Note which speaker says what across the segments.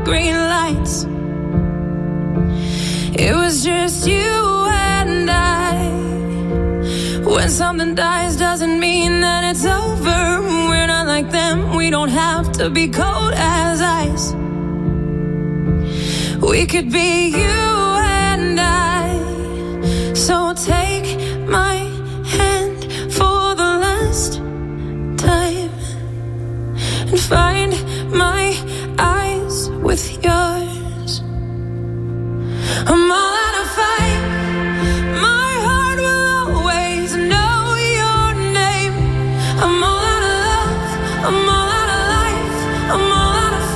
Speaker 1: green lights. It was just you and I. When something dies doesn't mean that it's over. We're not like them, we don't have to be cold as ice. We could be you and I. So take my hand for the last time and find my eyes with yours. I'm all out of fight. My heart will always know your name. I'm all out of love. I'm all out of life. I'm all out of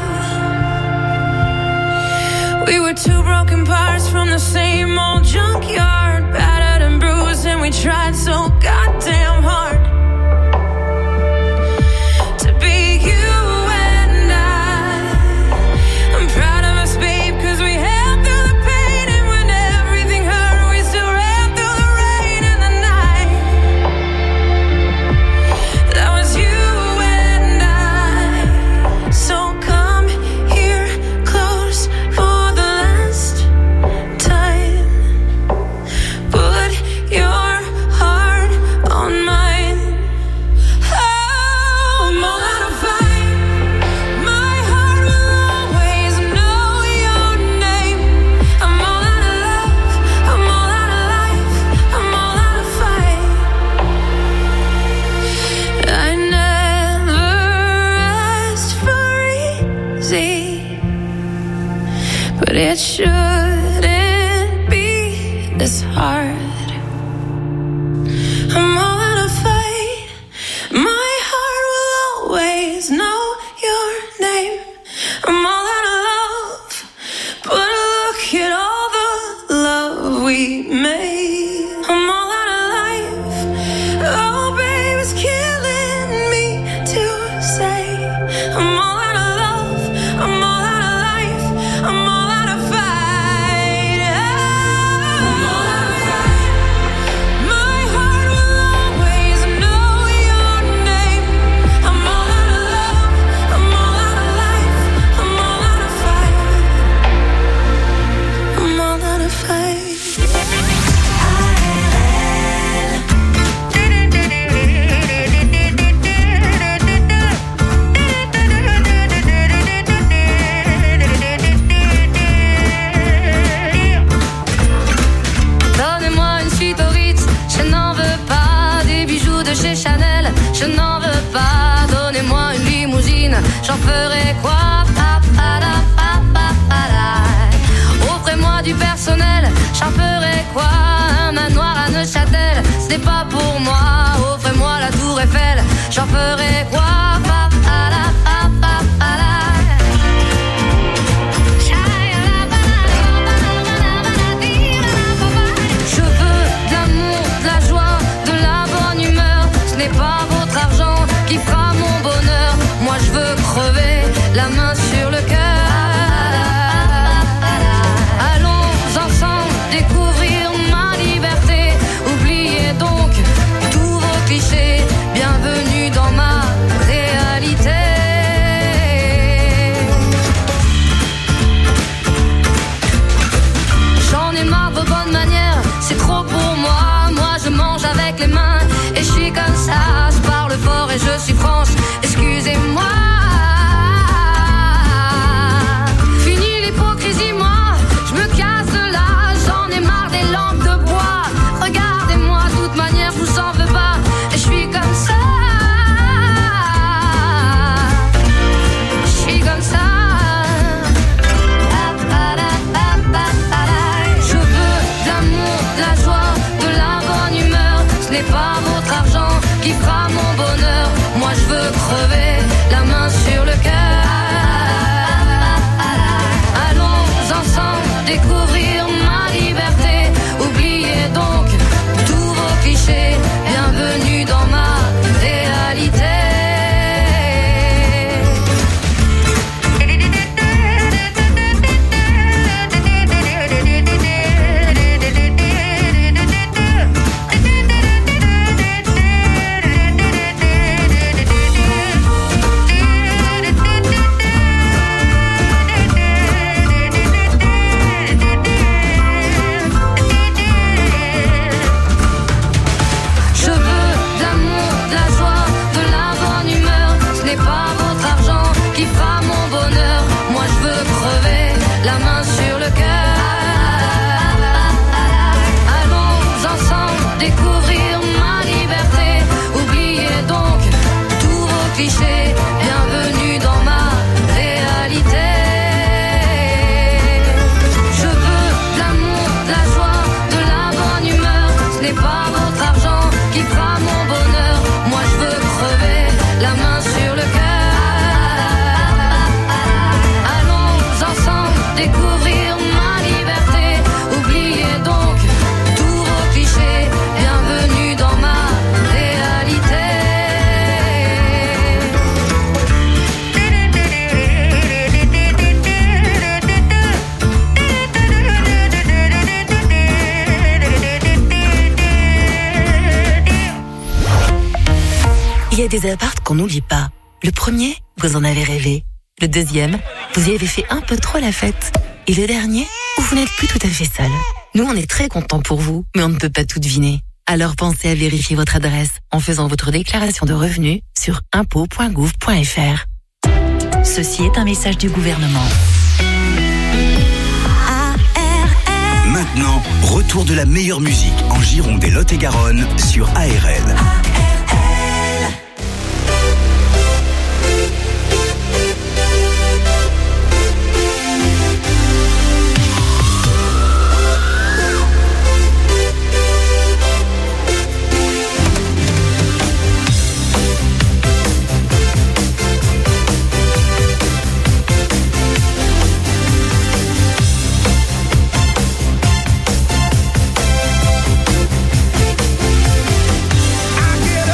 Speaker 1: fight. We were two broken parts from the same old junkyard, battered and bruised, and we tried so goddamn hard. But it shouldn't be this hard. I'm all out of fight. My heart will always know your name. I'm all out of love. But look at all the love we made. I'm all out of life. Oh, babe, it's killing me to say. I'm all out of love. I'm all out of life. I'm all
Speaker 2: chez Chanel, je n'en veux pas. Donnez-moi une limousine, j'en ferai quoi? Offrez-moi du personnel, j'en ferai quoi? Un manoir à Neuchâtel, ce n'est pas pour moi. Offrez-moi la tour Eiffel, j'en ferai quoi? Je veux de l'amour, de la joie, de la bonne humeur. Ce n'est pas votre argent qui fera mon bonheur. Moi je veux crever la main sur le cœur. Allons ensemble découvrir ma liberté. Oubliez donc tous vos clichés.
Speaker 3: Il y a des apparts qu'on n'oublie pas. Le premier, vous en avez rêvé. Le deuxième, vous y avez fait un peu trop la fête. Et le dernier, où vous n'êtes plus tout à fait seul. Nous, on est très contents pour vous, mais on ne peut pas tout deviner. Alors pensez à vérifier votre adresse en faisant votre déclaration de revenus sur impôts.gouv.fr. Ceci est un message du gouvernement.
Speaker 4: Maintenant, retour de la meilleure musique en Gironde et Lot-et-Garonne sur ARL.
Speaker 5: I get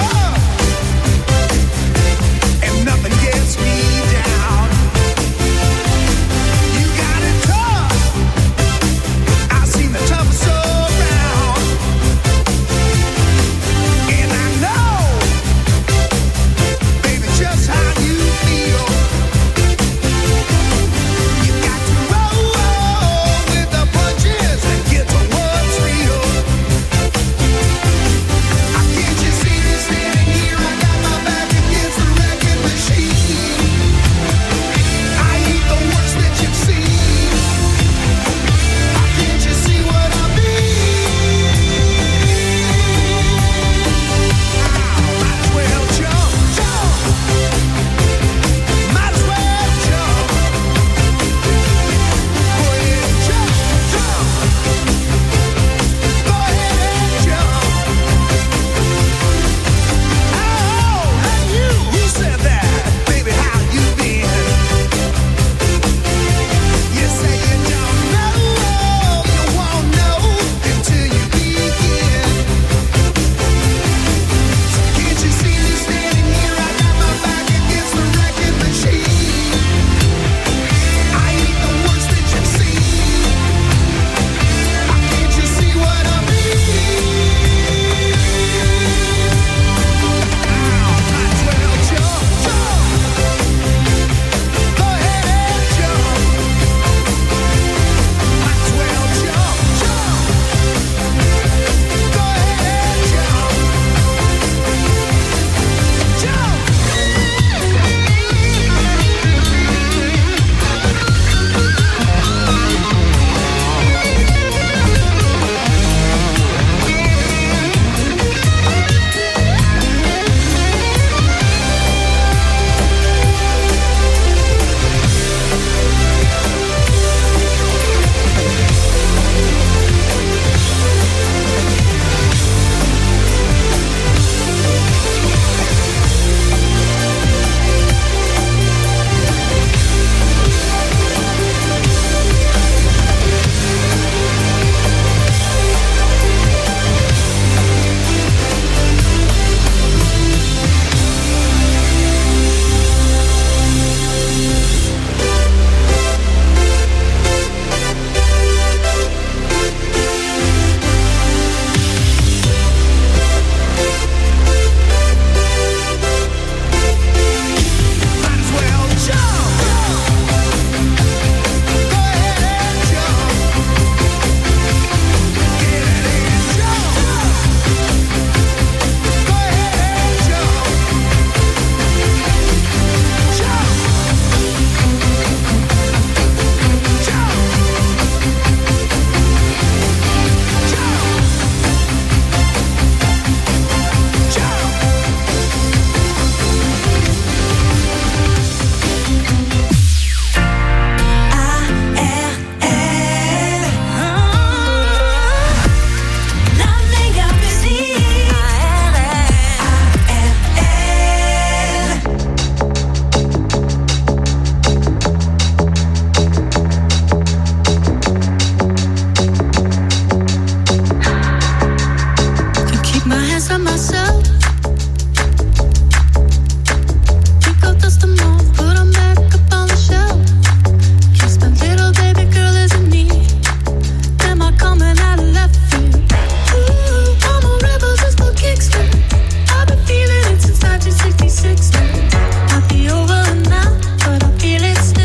Speaker 1: 66 now. Might be over now, but I feel it still.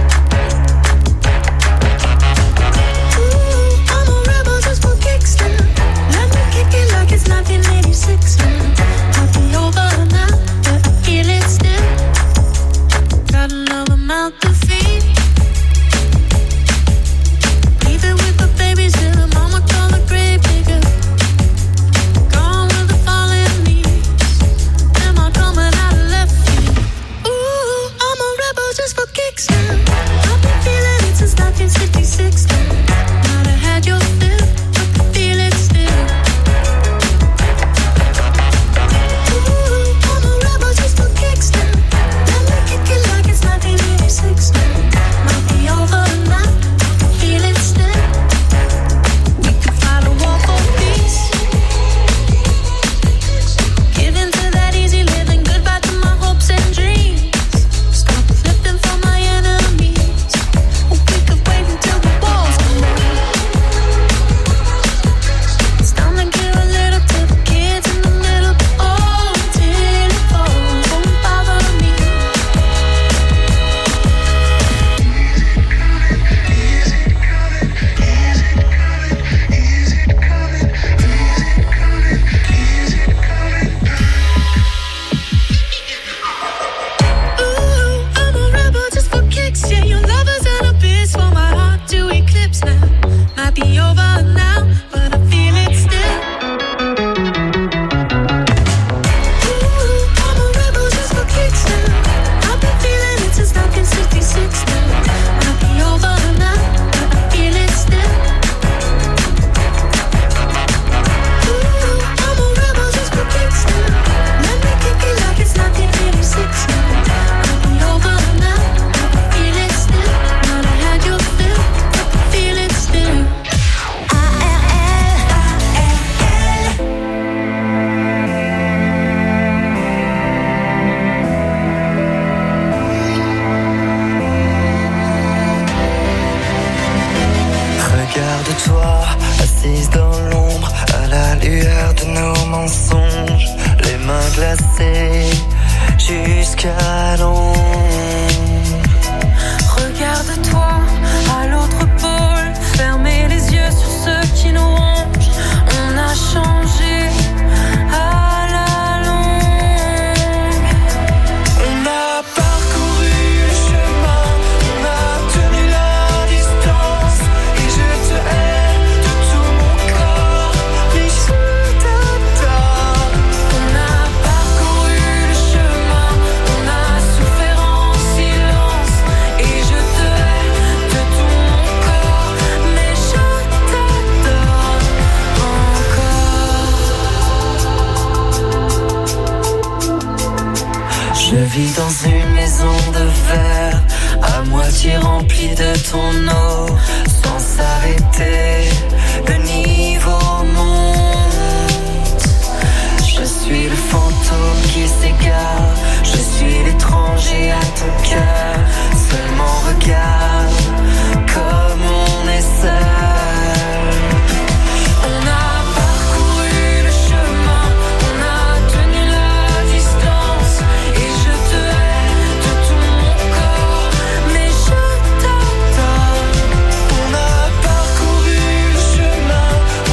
Speaker 1: Ooh, I'm a rebel just for kicks now. Let me kick it like it's 1986 now. Might be over now, but I feel it still. Got another mouth to feed. Leave it with the babies till the mama call the grave digger. Gone with the fallen leaves. Am I coming out of left field? Ooh, I'm a rebel just for kicks now. I've been feeling it since 1966 now. Might have had your fill, but I feel it still. Ooh, I'm a rebel just for kicks now. Let me kick it like it's 1986 now. Might be over now, I feel it still. We could fight a war for peace. Give in to that easy living, goodbye to my hopes and dreams. Stop flipping for my enemies. Or we could wait until the walls come down. It's time to give a little to the kids in the middle. Oh, till it falls, won't bother me. Ooh, I'm a rebel just for kicks. Yeah, your lover's an abyss for my heart to eclipse now. Might be over now, but I feel it still. Ooh, I'm a rebel just for kicks now. I've been feeling it since 1966 now. Might be over now, but I feel it still. Ooh, I'm a rebel just for kicks now. Let me kick it like it's 1986 now. Might be over now, but I feel it still. Might have had your fill, but I feel it still.
Speaker 5: Regarde-toi, assise dans l'ombre, à la lueur de nos mensonges, les mains glacées jusqu'à l'ombre.
Speaker 1: Regarde-toi à l'autre pôle, fermez les yeux sur ceux qui nous rongent. On a changé à la longue.
Speaker 5: On a parcouru le chemin, on a tenu la distance, et je te hais de tout mon corps, mais je t'adore.
Speaker 1: On a parcouru le chemin, on a souffert en silence. Et je te hais de tout mon corps, mais je t'adore encore.
Speaker 5: Je vis dans une maison de verre, à moitié remplie de ton eau, sans s'arrêter, le niveau monte. Je suis le fantôme qui s'égare, je suis l'étranger à ton cœur. Seulement regarde comme on est seul.
Speaker 1: On a parcouru le chemin, on a tenu la distance. Et je te hais de tout mon corps, mais je t'adore.
Speaker 5: On a parcouru le chemin,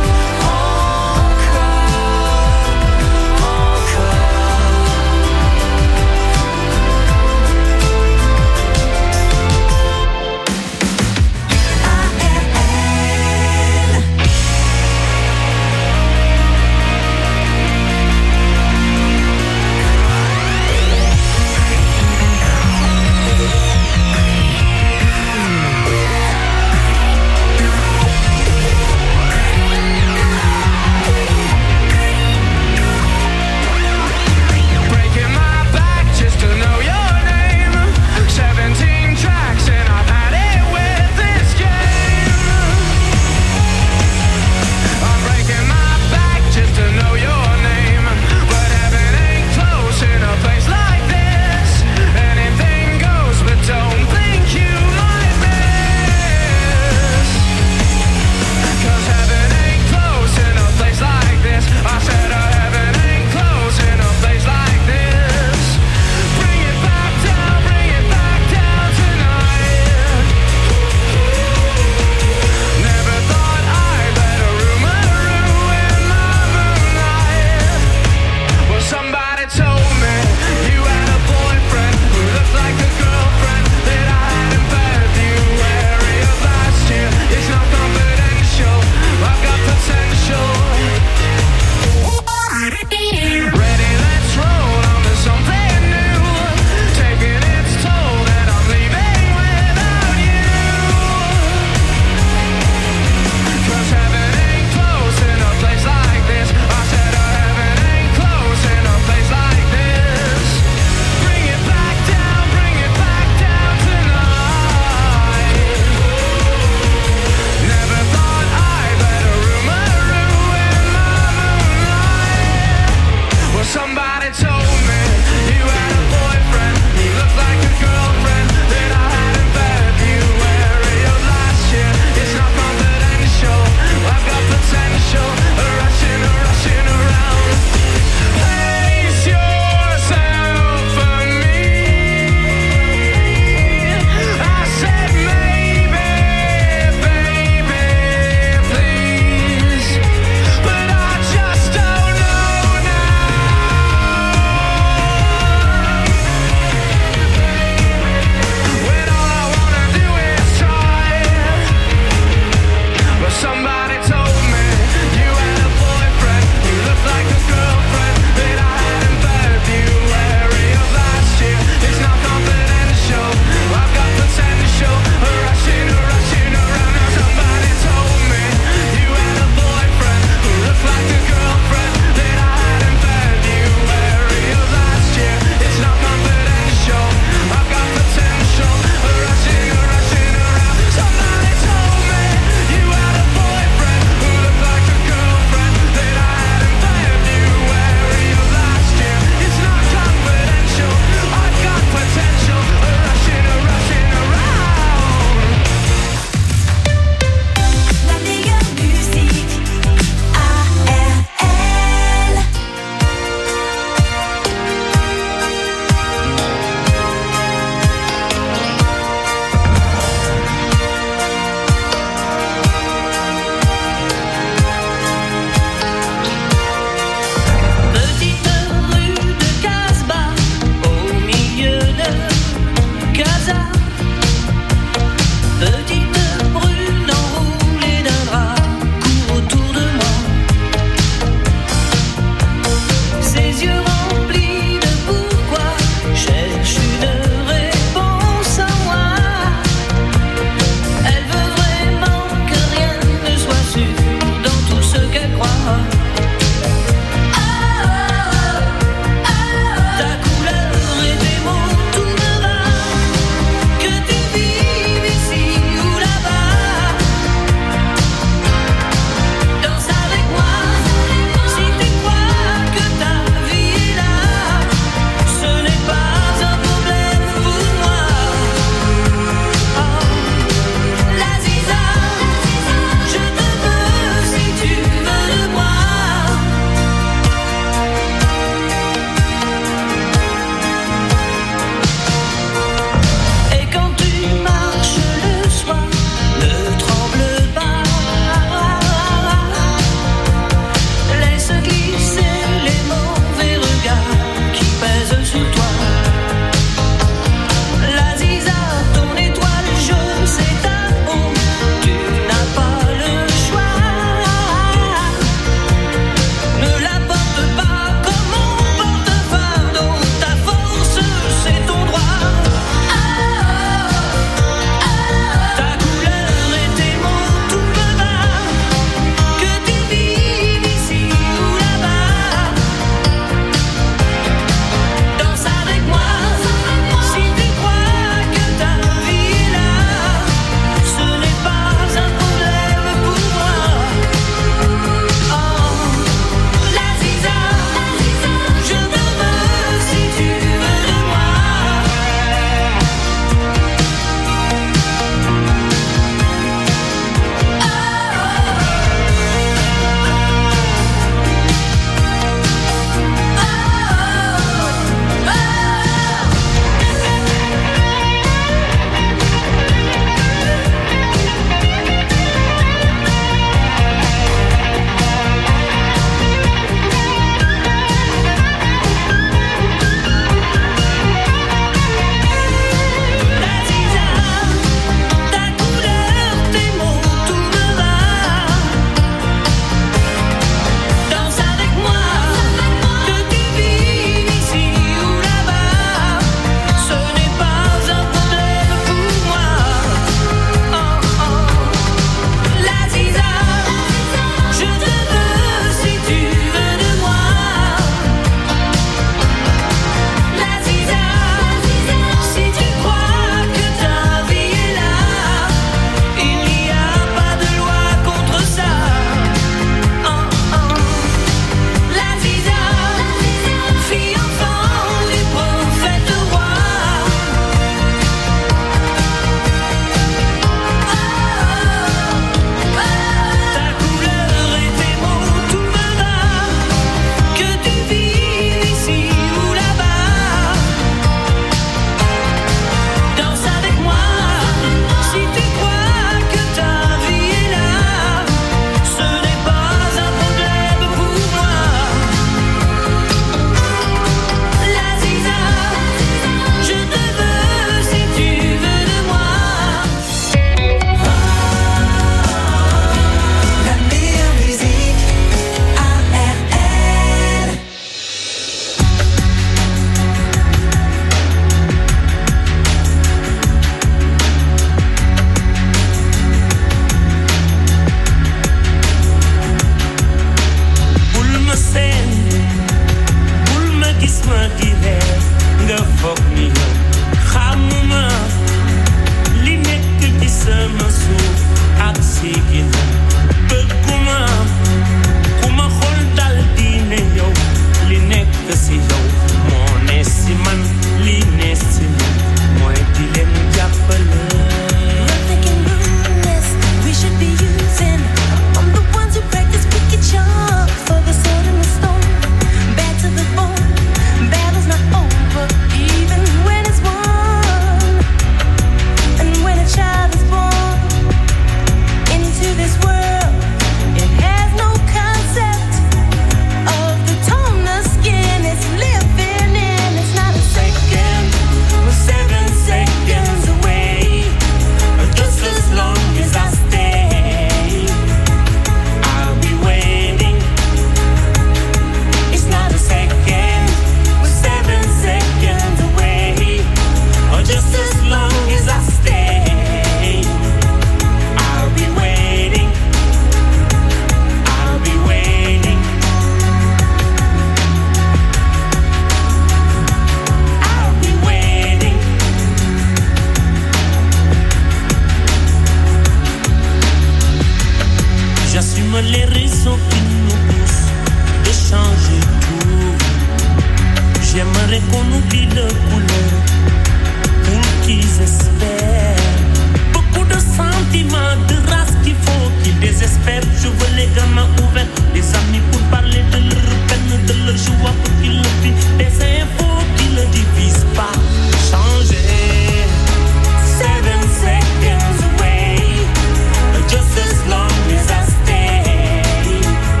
Speaker 6: les raisons qui nous poussent de changer tout. J'aimerais qu'on oublie le couleur pour qu'ils espèrent. Beaucoup de sentiments, de race qu'il faut qu'ils désespèrent. Je veux les gamins ouverts, des amis pour parler de leur peine, de leur joie pour qu'ils le vivent. Des infos qui ne divisent pas. Changer 7 seconds away, just as long as I stay.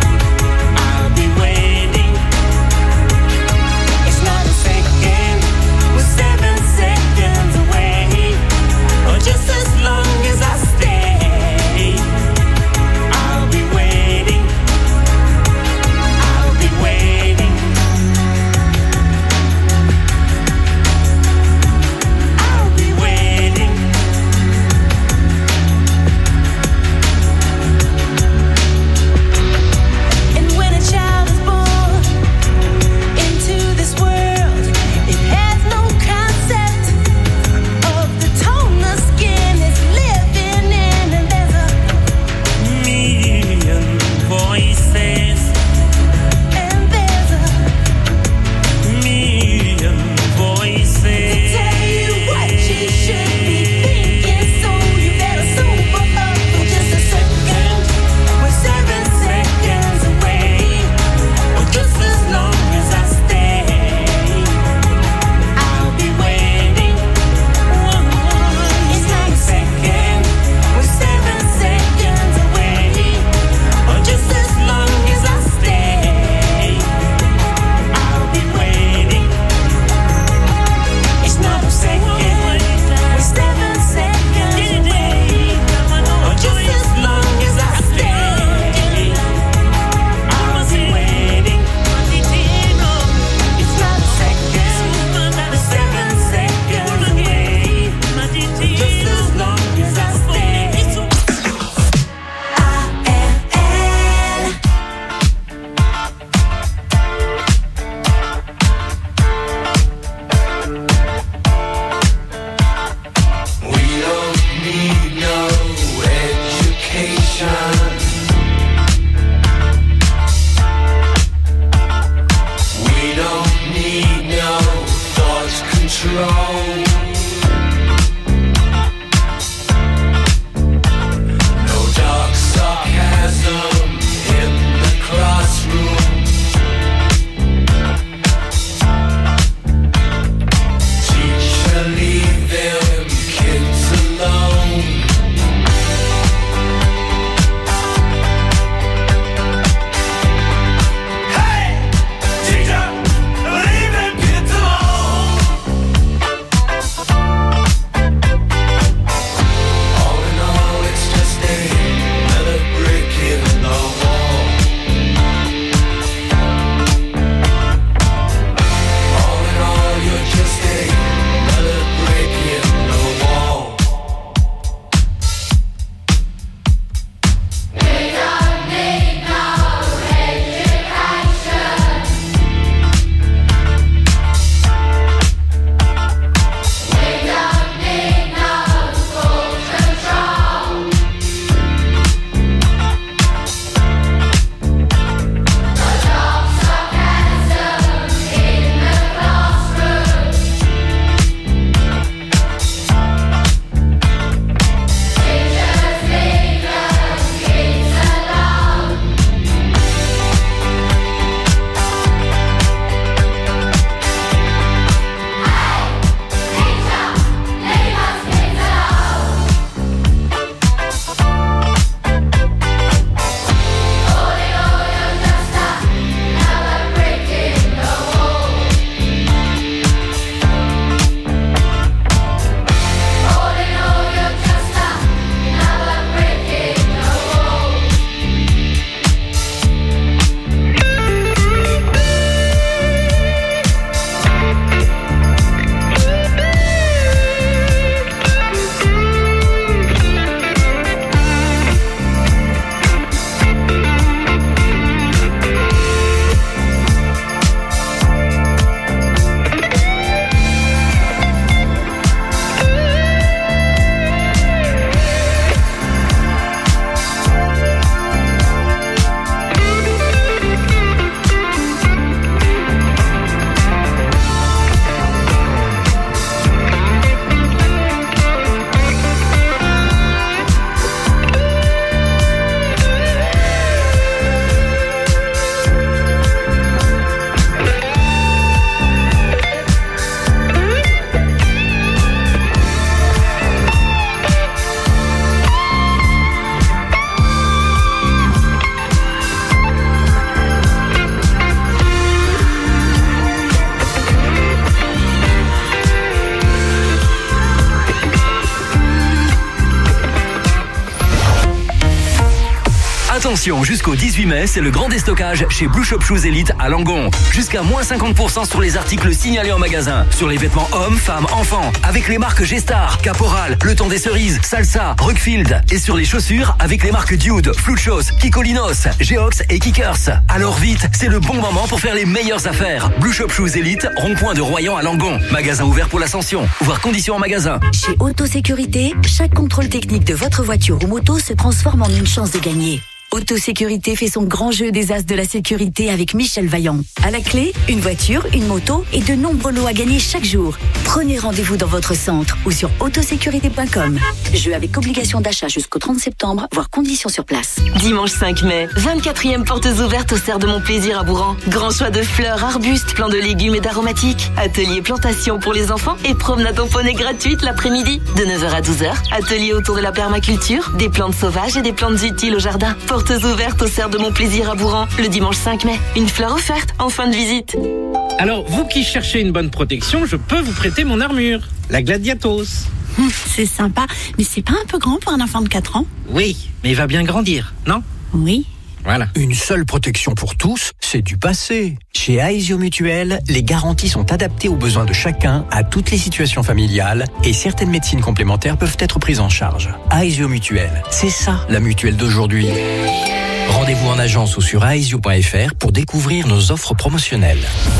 Speaker 7: Attention, jusqu'au 18 mai, c'est le grand déstockage chez Blue Shop Shoes Elite à Langon. Jusqu'à moins 50% sur les articles signalés en magasin. Sur les vêtements hommes, femmes, enfants. Avec les marques G-Star, Caporal, Le Temps des Cerises, Salsa, Rockfield. Et sur les chaussures, avec les marques Dude, Fluchos, Kikolinos, Geox et Kickers. Alors vite, c'est le bon moment pour faire les meilleures affaires. Blue Shop Shoes Elite, rond-point de Royan à Langon. Magasin ouvert pour l'Ascension. Voir conditions en magasin.
Speaker 8: Chez Autosécurité, chaque contrôle technique de votre voiture ou moto se transforme en une chance de gagner. Autosécurité fait son grand jeu des as de la sécurité avec Michel Vaillant. À la clé, une voiture, une moto et de nombreux lots à gagner chaque jour. Prenez rendez-vous dans votre centre ou sur autosécurité.com. Jeu avec obligation d'achat jusqu'au 30 septembre, voire conditions sur place.
Speaker 3: Dimanche 5 mai, 24e portes ouvertes au Cerf de Mon Plaisir à Bourran. Grand choix de fleurs, arbustes, plants de légumes et d'aromatiques. Atelier plantation pour les enfants et promenade en poney gratuite l'après-midi. De 9h à 12h, atelier autour de la permaculture, des plantes sauvages et des plantes utiles au jardin. Portes ouvertes au Cerf de Mon Plaisir à Bourran, le dimanche 5 mai. Une fleur offerte en fin de visite.
Speaker 9: Alors, vous qui cherchez une bonne protection, je peux vous prêter mon armure, la Gladiatos.
Speaker 10: C'est sympa, mais c'est pas un peu grand pour un enfant de 4 ans?
Speaker 9: Oui, mais il va bien grandir, non?
Speaker 10: Oui.
Speaker 9: Voilà.
Speaker 11: Une seule protection pour tous, c'est du passé. Chez Aesio Mutuel, les garanties sont adaptées aux besoins de chacun, à toutes les situations familiales, et certaines médecines complémentaires peuvent être prises en charge. Aesio Mutuel, c'est ça la mutuelle d'aujourd'hui. Rendez-vous en agence ou sur aesio.fr pour découvrir nos offres promotionnelles.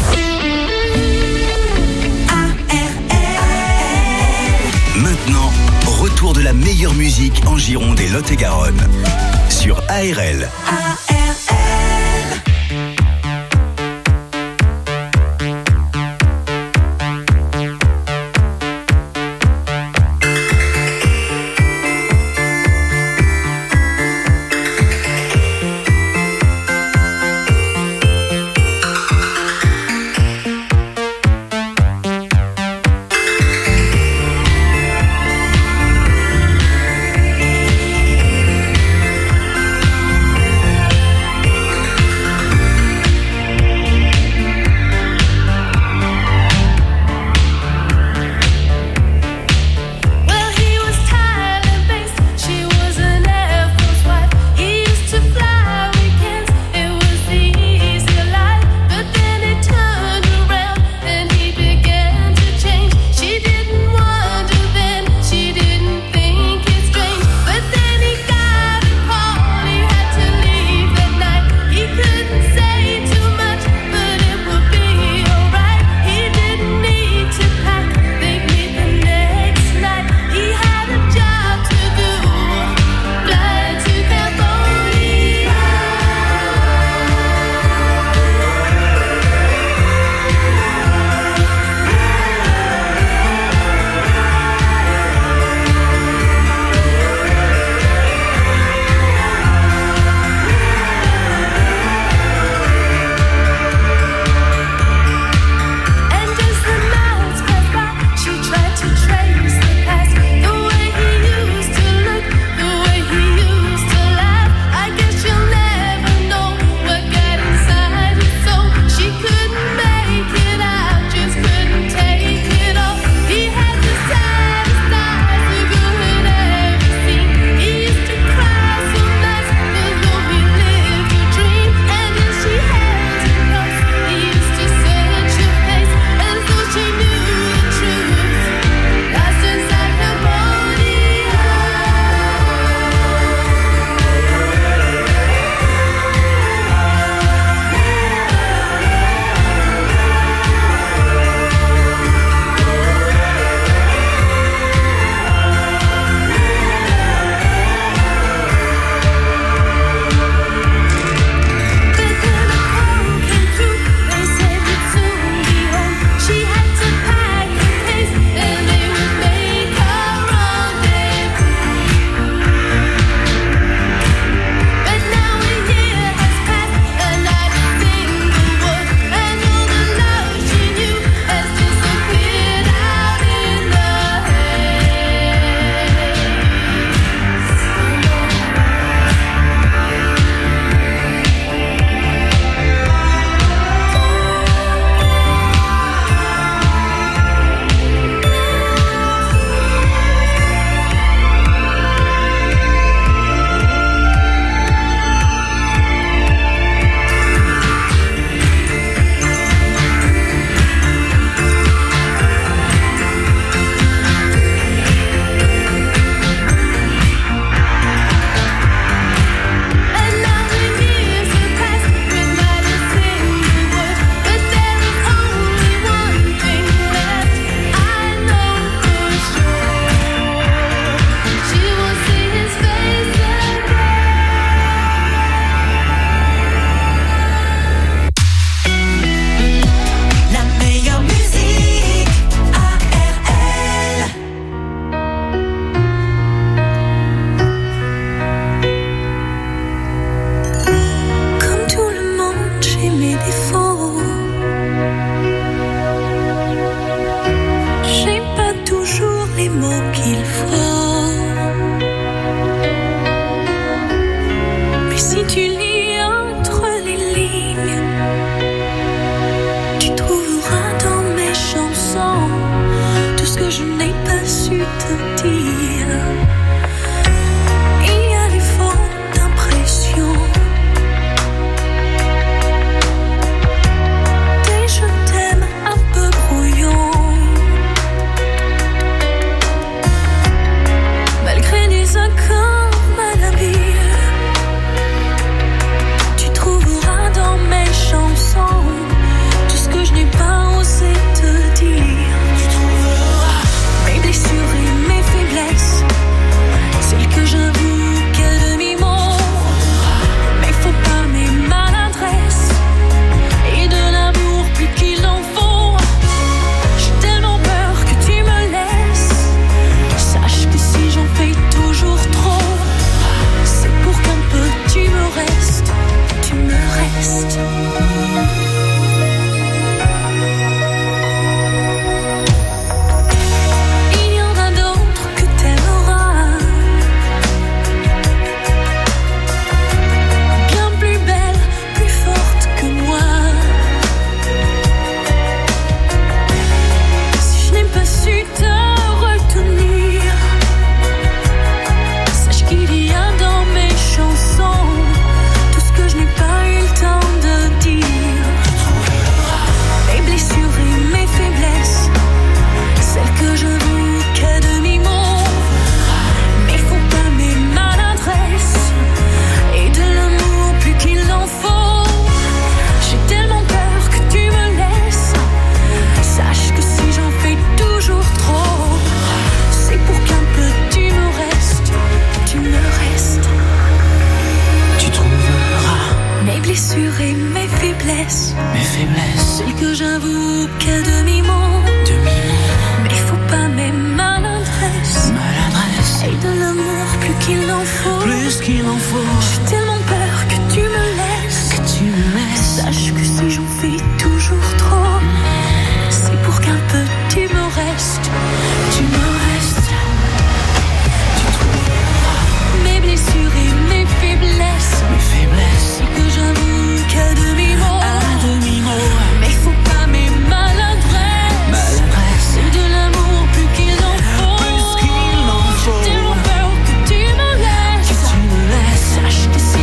Speaker 4: Maintenant, retour de la meilleure musique en Gironde et Lot-et-Garonne sur ARL.
Speaker 1: que j'avoue qu'à demi-mot. Mais faut pas mes maladresses. Et de l'amour plus qu'il en faut. J'ai tellement peur que tu me laisses. Sache que si j'en fais toujours trop, c'est pour qu'un peu tu me restes. Tu trouveras mes blessures et mes faiblesses. Et que j'avoue qu'à demi-mot. Mais faut pas mes maladresses. C'est de l'amour plus qu'il en faut. J'ai tellement peur que tu me laisses. Sache que si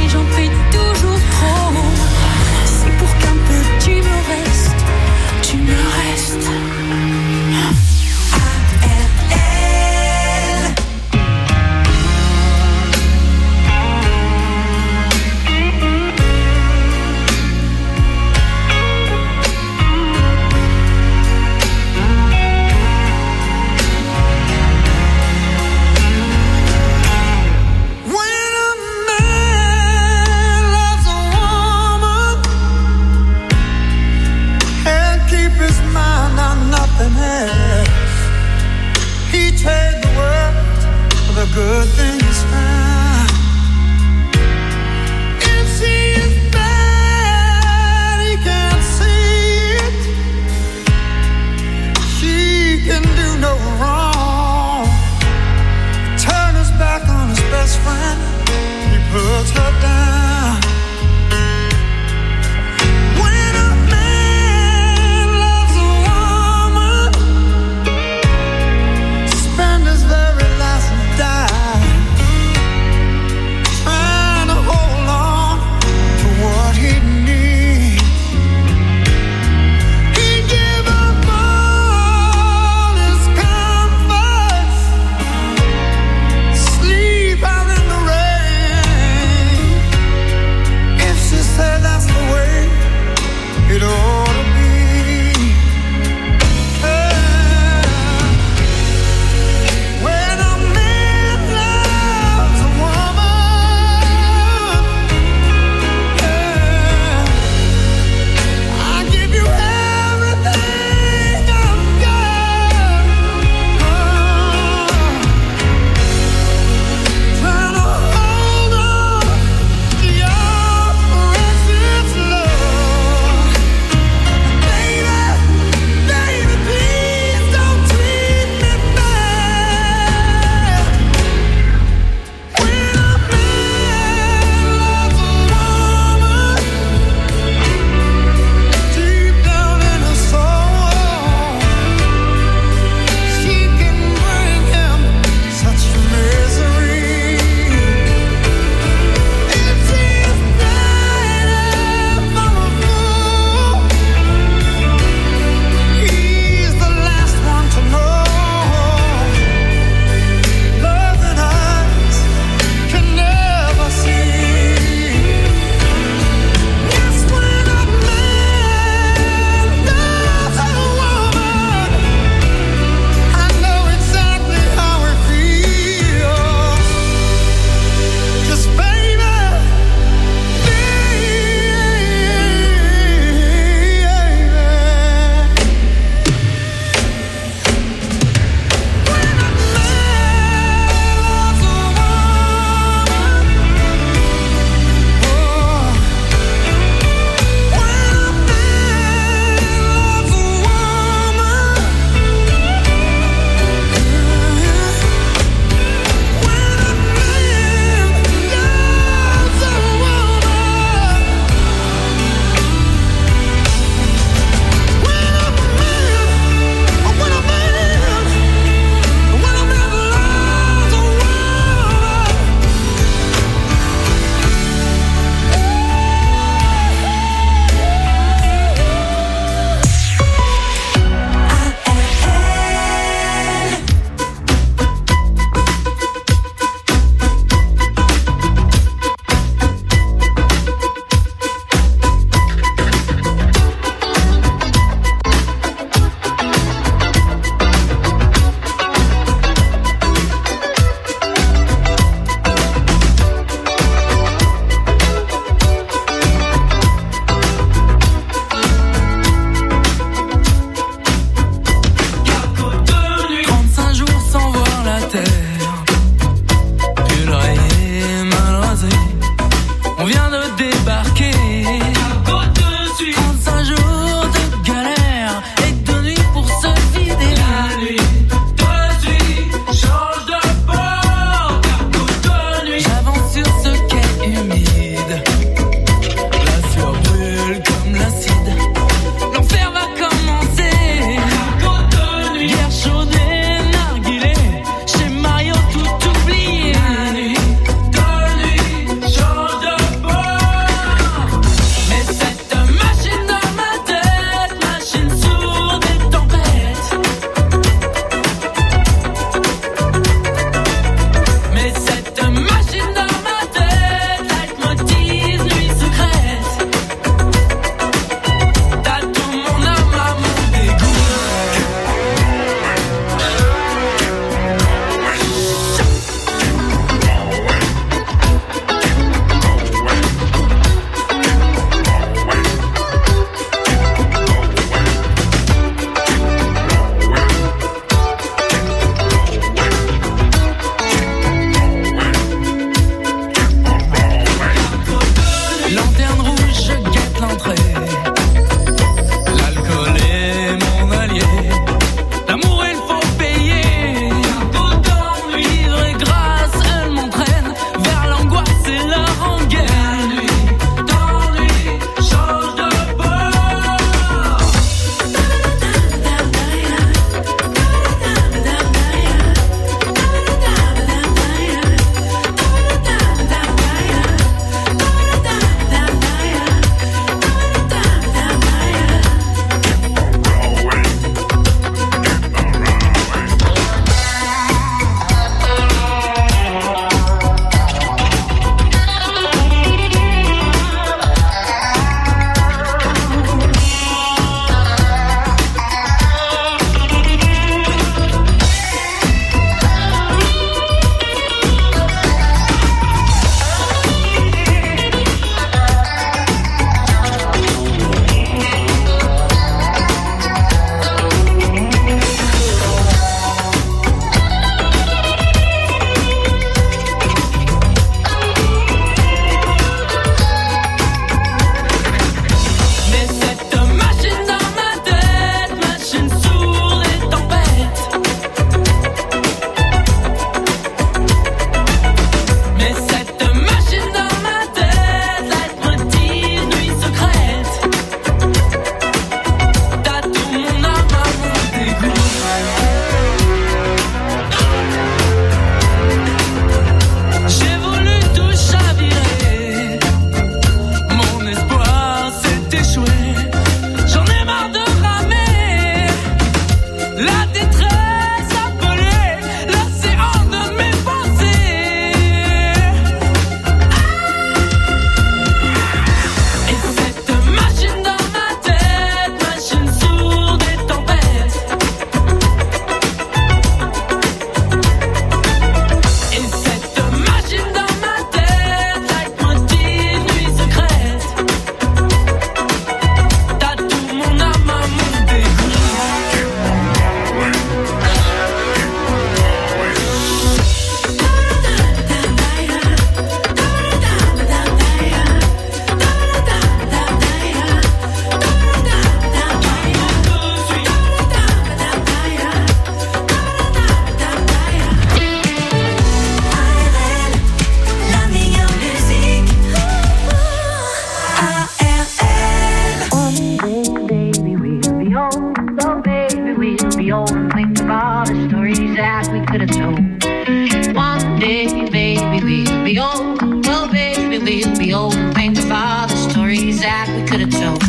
Speaker 2: we'll be old and think of all the stories that we could have told.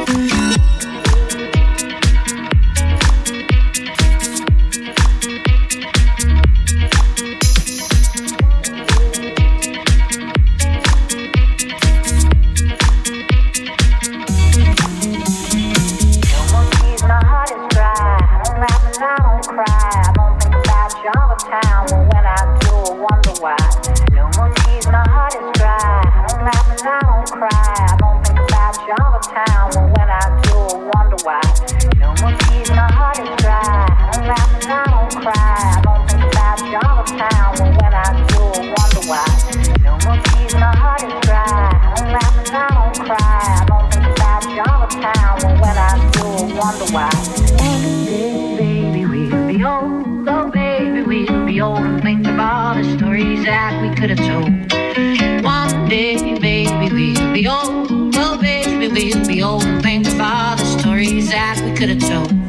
Speaker 2: One day, baby, we'll be old. Oh, baby, we'll be old and think of all the stories that we could have told.